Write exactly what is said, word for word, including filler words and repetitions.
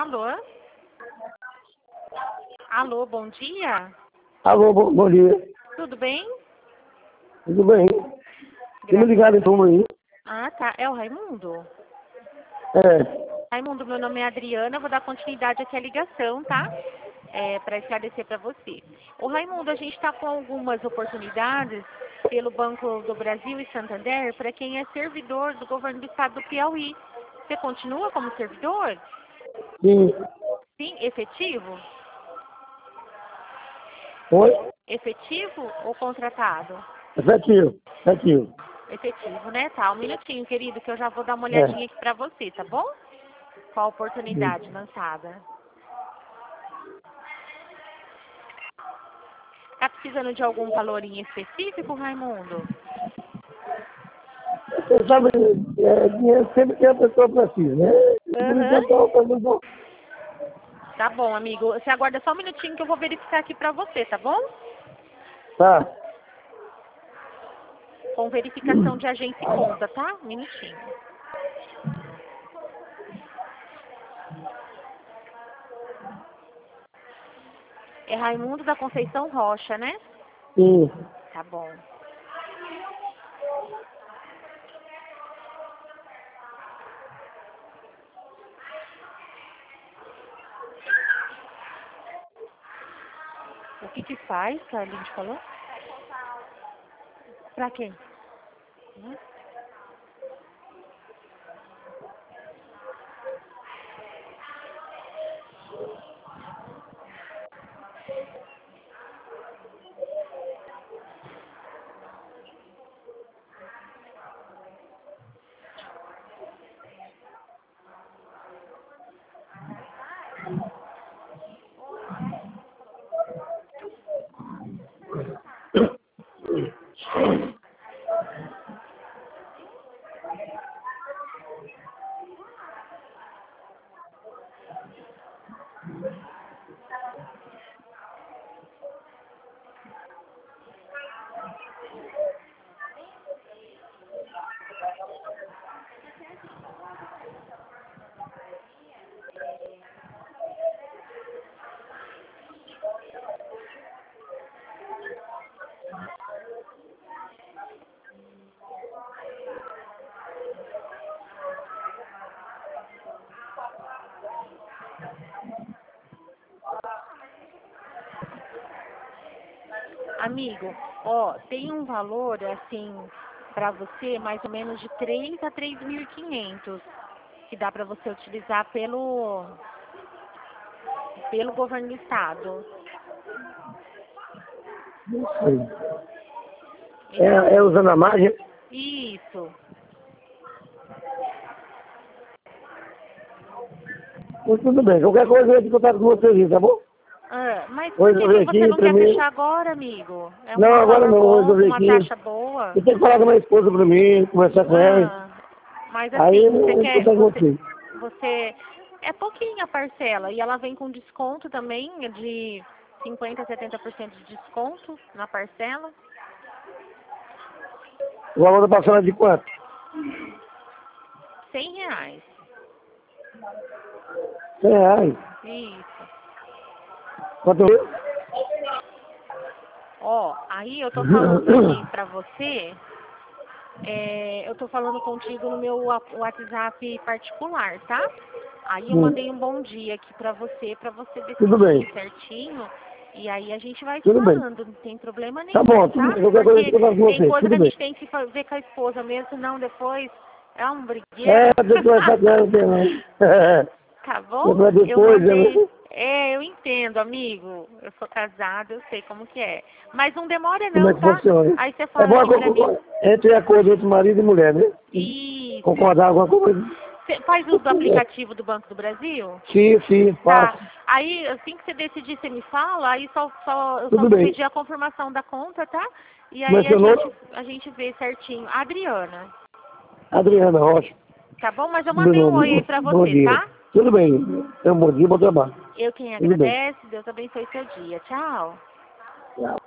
Alô? Alô, bom dia? Alô, bom, bom dia. Tudo bem? Tudo bem? Tem me ligado então aí? Ah, tá. É o Raimundo? É. Raimundo, meu nome é Adriana, eu vou dar continuidade aqui à ligação, tá? É, para esclarecer para você. O Raimundo, a gente está com algumas oportunidades pelo Banco do Brasil e Santander para quem é servidor do governo do estado do Piauí. Você continua como servidor? Sim. Sim, efetivo? Oi? Efetivo ou contratado? Efetivo. Efetivo. Efetivo, né? Tá, um minutinho, querido, que eu já vou dar uma É. olhadinha aqui pra você, tá bom? Qual a oportunidade lançada? Tá precisando de algum valor em específico, Raimundo? Você sabe, é, dinheiro sempre que a pessoa precisa, né? Por isso Aham. eu tô fazendo. Tá bom, amigo. Você aguarda só um minutinho que eu vou verificar aqui pra você, tá bom? Tá. Com verificação de agência e conta, tá? Um minutinho. É Raimundo da Conceição Rocha, né? Sim. Tá bom. O que que faz, que a Lindy falou? Pra quem? Hum? Amigo, ó, tem um valor, assim, pra você, mais ou menos de três a três mil e quinhentos, que dá pra você utilizar pelo, pelo governo do estado. Não sei. É, é usando a margem? Isso. Pois tudo bem. Qualquer coisa eu entro em contato com você aí, tá bom? Ah, mas Vou por que, resolver que você aqui, não quer primeiro. fechar agora, amigo? É Não, um agora valor não, vou bom, com resolver uma aqui. taxa boa. Eu tenho que falar com a minha esposa primeiro, conversar com ela. Ah, mas Aí assim, eu você entro em quer, contato com você, você. você, é pouquinho a parcela e ela vem com desconto também de cinquenta a setenta por cento de desconto na parcela. O valor da parcela é de quanto? Cem reais. cem reais. Isso. Quanto eu? Ó, aí eu tô falando aqui pra você, é, eu tô falando contigo no meu wa- WhatsApp particular, tá? Aí eu Hum, mandei um bom dia aqui pra você, pra você Tudo bem. decidir certinho. E aí a gente vai se Tudo bem. falando, não tem problema Tá nenhum, bom, tudo tá? bem. Qualquer coisa eu Porque entro em contato com tem você. coisa que Tudo a bem. gente tem que fa- ver com a esposa mesmo, senão depois é um brigueiro. É, depois essa coisa não tem não. Tá bom? Depois Eu depois, mandei. né? É, eu entendo, amigo. Eu sou casada, eu sei como que é. Mas não demora Como é não, que tá? funciona. Aí você É fala bom assim pra mim. acor- entre acordo entre marido e mulher, né? Isso. Concordar alguma coisa. Você faz uso do aplicativo do Banco do Brasil? Sim, sim, Tá. faço. Aí, assim que você decidir, você me fala, aí só, só, eu só Tudo vou bem. pedir a confirmação da conta, tá? E Como é aí a seu nome? gente, a gente vê certinho. Adriana, Adriana Rocha. tá bom? Mas eu Meu mandei um nome. oi aí pra Bom você, dia. tá? Tudo bem. É um bom dia, bom trabalho. Eu quem Tudo bem. agradece, Deus abençoe seu dia. Tchau. Tchau.